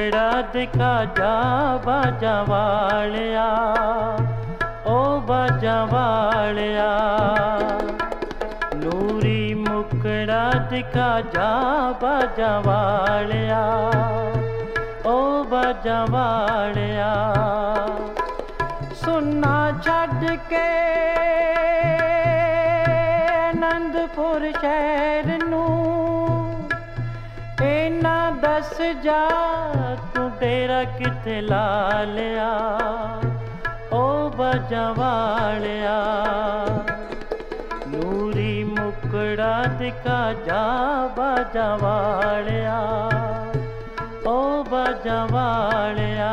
मुखड़ा दिखा जा बाजा वालिया, ओ बाजा वालिया। नूरी मुखड़ा दिखा जा बाजा वालिया, ओ बाजा वालिया। सुनना छड़ के आनंदपुर शहर नू, इना दस जा तू डेरा किथे ला लिया, ओ बाजा वालिया। नूरी मुखड़ा दिखा जा बाजा वालिया, ओ बाजा वालिया।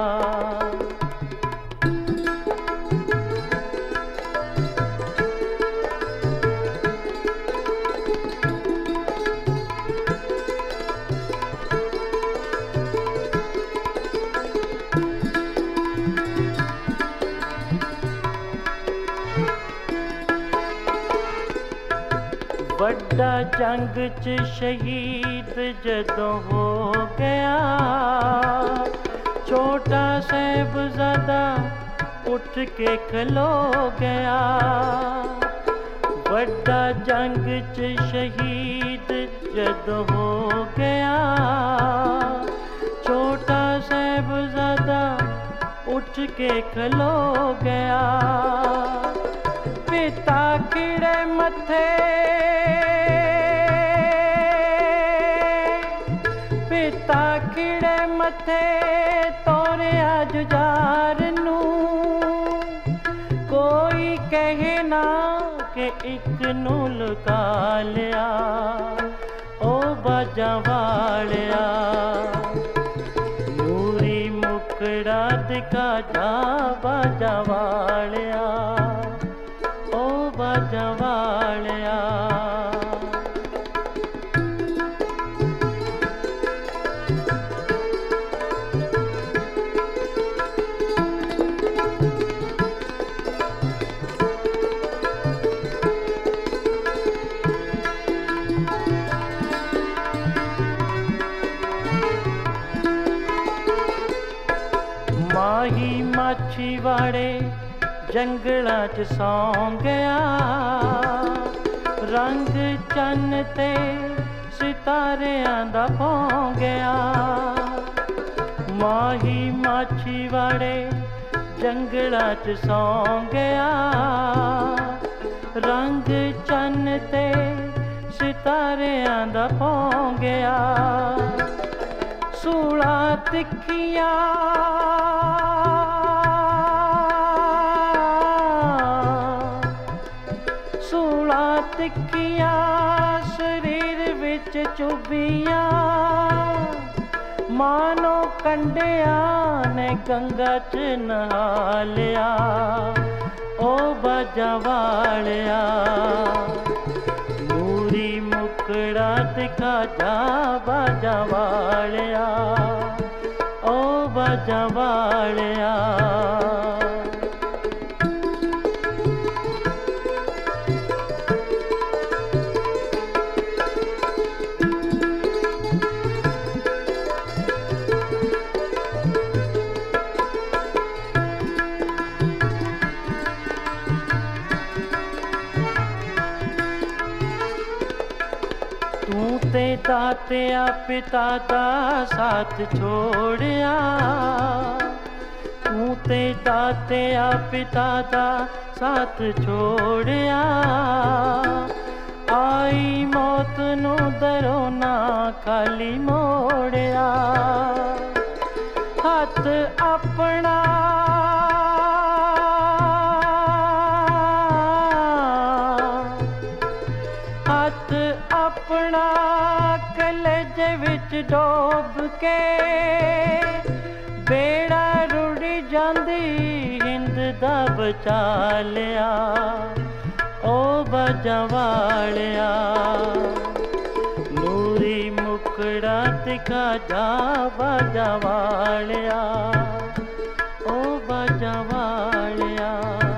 बड़ा जंग च शहीद जदों हो गया, छोटा साहिबजादा उठ के खलो गया। बड़ा जंग च शहीद जदों हो गया, छोटा साहिबजादा उठ के खलो गया। पिता खिड़े मथे, पिता खिड़े मथे तोरिया जुझार नू, कोई कहे ना कि एक नू लुका लिया, ओ बाजा वालिया। नूरी मुखड़ा दिखा जा बाजा वालिया, ओ बाजा वालिया। माही माछीवाड़े जंगलां च सौं गया, रंग चन्न ते सितारियां दा पौं गया। माही माछीवाड़े जंगलां च सौं गया, रंग चन्न ते सितारियां दा पौं गया। सूला तिखियां तिखियां शरीर विच चुभियां, मानो कंडिया ने गंगा च नहा लिया, ओ बाजा वालिया। नूरी मुखड़ा दिखा जा बाजा वालिया, ओ बाजा वालिया। तू ते तात्या पिता दा साथ छोड़िया, तू ते तात्या पिता दा साथ छोड़िया। आई मौत नू दरो ना खाली मोड़िया, हथ अपना हथ अपना कलेजे विच डोब के, बेड़ा रुड़ी जांदी हिंद दा बचा लिया, ओ बाजा वालिया। नूरी मुखड़ा दिखा जा बाजा वालिया, ओ बाजा वालिया।